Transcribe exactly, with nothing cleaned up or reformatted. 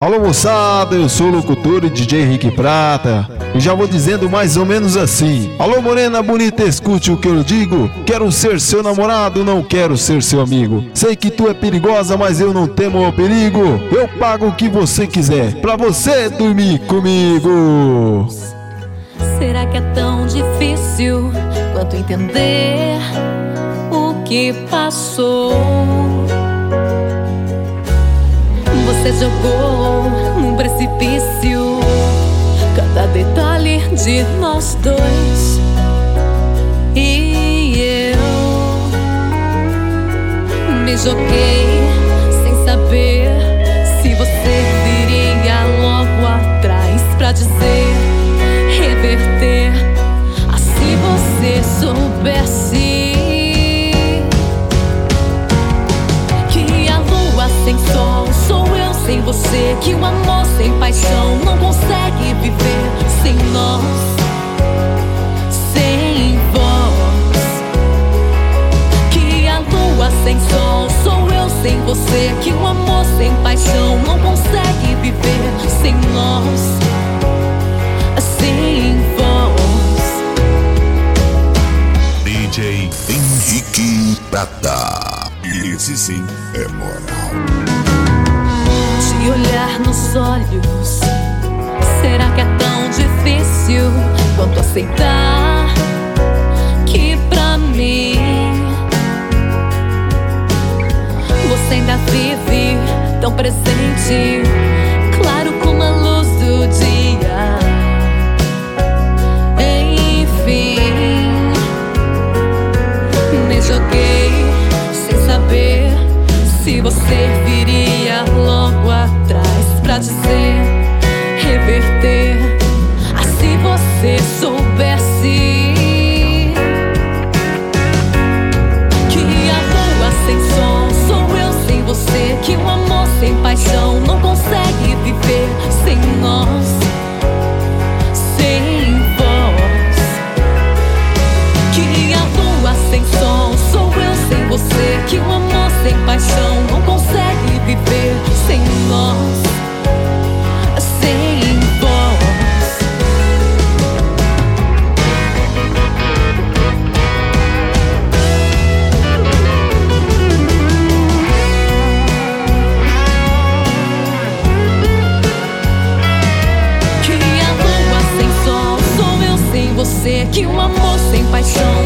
Alô moçada, eu sou o locutor e D J Henrique Prata e já vou dizendo mais ou menos assim: alô morena bonita, escute o que eu digo. Quero ser seu namorado, não quero ser seu amigo. Sei que tu é perigosa, mas eu não temo ao perigo. Eu pago o que você quiser pra você dormir comigo. Será que é tão difícil quanto entender o que passou? Você jogou num precipício cada detalhe de nós dois, e eu me joguei sem saber se você viria logo atrás pra dizer, reverter. Ah, se você soubesse que a lua sem sol sou eu sem você, que o amor sem paixão não consegue viver sem nós, sem voz. Que a lua sem sol sou eu sem você, que o amor sem paixão não consegue viver sem nós, sem voz. D J Henrique Prata, esse sim é moral. Te olhar nos olhos, será que é tão difícil quanto aceitar que pra mim você ainda vive tão presente, claro como a luz do dia? Enfim, me joguei sem saber se você viria logo atrás pra dizer, reverter. Ah, se você soubesse que a lua sem sol sou eu sem você, que o amor sem paixão não consegue viver sem nós, sem voz. Que a lua sem sol sou eu sem você, que o amor sem paixão não consegue viver sem nós, sem voz. Que a lua sem sol sou eu sem você, que o amor sem paixão